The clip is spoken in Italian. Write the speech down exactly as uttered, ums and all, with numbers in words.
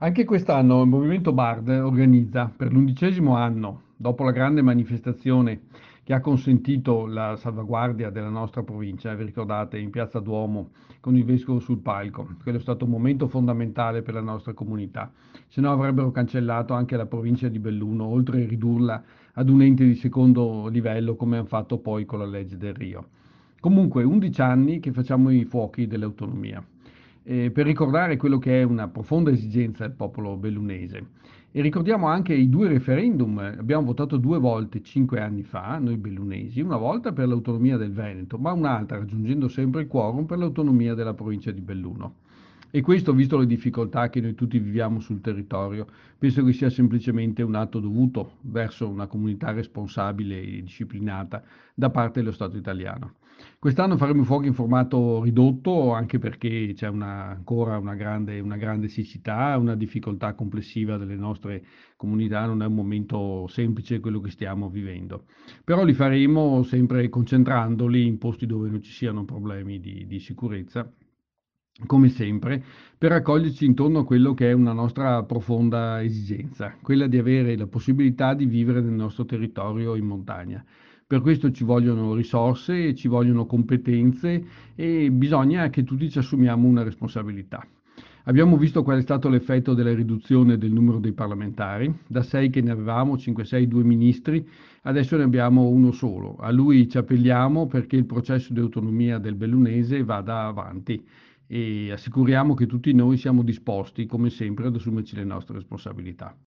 Anche quest'anno il Movimento Bard organizza per l'undicesimo anno, dopo la grande manifestazione che ha consentito la salvaguardia della nostra provincia, vi ricordate, in Piazza Duomo con il vescovo sul palco. Quello è stato un momento fondamentale per la nostra comunità, se no avrebbero cancellato anche la provincia di Belluno, oltre a ridurla ad un ente di secondo livello come hanno fatto poi con la legge del Rio. Comunque, undici anni che facciamo i fuochi dell'autonomia, eh, per ricordare quello che è una profonda esigenza del popolo bellunese. E ricordiamo anche i due referendum. Abbiamo votato due volte cinque anni fa, noi bellunesi, una volta per l'autonomia del Veneto, ma un'altra, raggiungendo sempre il quorum, per l'autonomia della provincia di Belluno. E questo, visto le difficoltà che noi tutti viviamo sul territorio, penso che sia semplicemente un atto dovuto verso una comunità responsabile e disciplinata da parte dello Stato italiano. Quest'anno faremo i fuochi in formato ridotto, anche perché c'è una- ancora una grande, una grande siccità, una difficoltà complessiva delle nostre comunità, non è un momento semplice quello che stiamo vivendo. Però li faremo sempre concentrandoli in posti dove non ci siano problemi di, di sicurezza, come sempre, per raccoglierci intorno a quello che è una nostra profonda esigenza, quella di avere la possibilità di vivere nel nostro territorio in montagna. Per questo ci vogliono risorse, ci vogliono competenze e bisogna che tutti ci assumiamo una responsabilità. Abbiamo visto qual è stato l'effetto della riduzione del numero dei parlamentari, da sei che ne avevamo, cinque, sei, due ministri, adesso ne abbiamo uno solo. A lui ci appelliamo perché il processo di autonomia del bellunese vada avanti e assicuriamo che tutti noi siamo disposti, come sempre, ad assumerci le nostre responsabilità.